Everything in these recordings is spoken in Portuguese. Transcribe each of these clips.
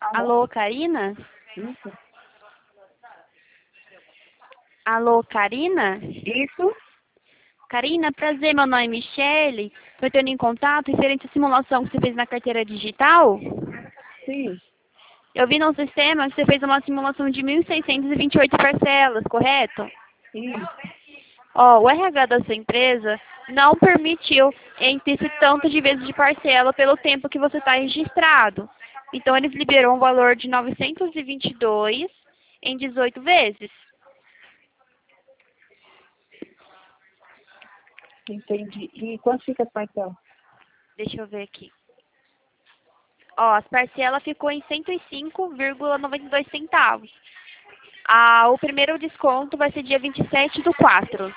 Alô, Karina? Isso. Alô, Karina? Isso? Karina, prazer, meu nome é Michele. Estou entrando em contato referente à simulação que você fez na carteira digital. Sim. Eu vi no sistema que você fez uma simulação de 1.628 parcelas, correto? Isso. Ó, o RH da sua empresa não permitiu entre esse tanto de vezes de parcela pelo tempo que você está registrado. Então, eles liberou um valor de 922 em 18 vezes. Entendi. E quanto fica a parcela? Deixa eu ver aqui. Ó, as parcelas ficou em 105,92 centavos. O primeiro desconto vai ser dia 27/4.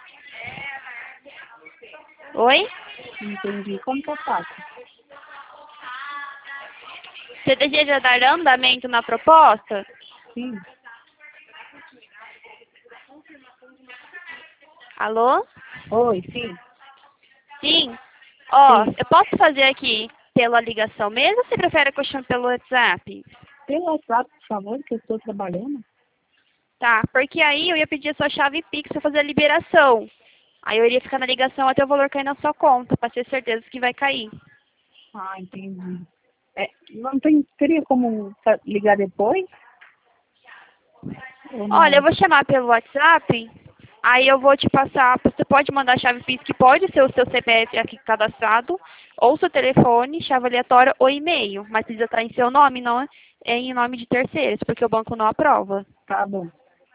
Oi? Entendi. Como que eu faço? Você deseja dar andamento na proposta? Sim. Alô? Oi, sim. Sim. Ó, Sim. eu posso fazer aqui pela ligação mesmo ou você prefere que eu chame pelo WhatsApp? Pelo WhatsApp, por favor, que eu estou trabalhando. Tá, porque aí eu ia pedir a sua chave Pix para fazer a liberação. Aí eu iria ficar na ligação até o valor cair na sua conta, para ter certeza que vai cair. Ah, entendi. Não teria como ligar depois? Ou Olha, eu não? vou chamar pelo WhatsApp, aí eu vou te passar, você pode mandar a chave Pix, que pode ser o seu CPF aqui cadastrado, ou seu telefone, chave aleatória ou e-mail, mas precisa estar em seu nome, não é em nome de terceiros, porque o banco não aprova, Tá bom.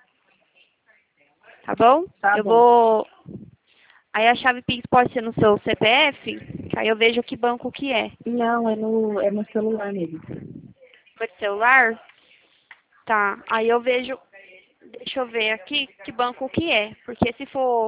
tá bom? Tá Eu bom. vou... Aí a chave Pix pode ser no seu CPF, que aí eu vejo que banco que é. Não, é no celular mesmo. Foi de celular? Tá, aí eu vejo... Deixa eu ver aqui que banco que é, porque se for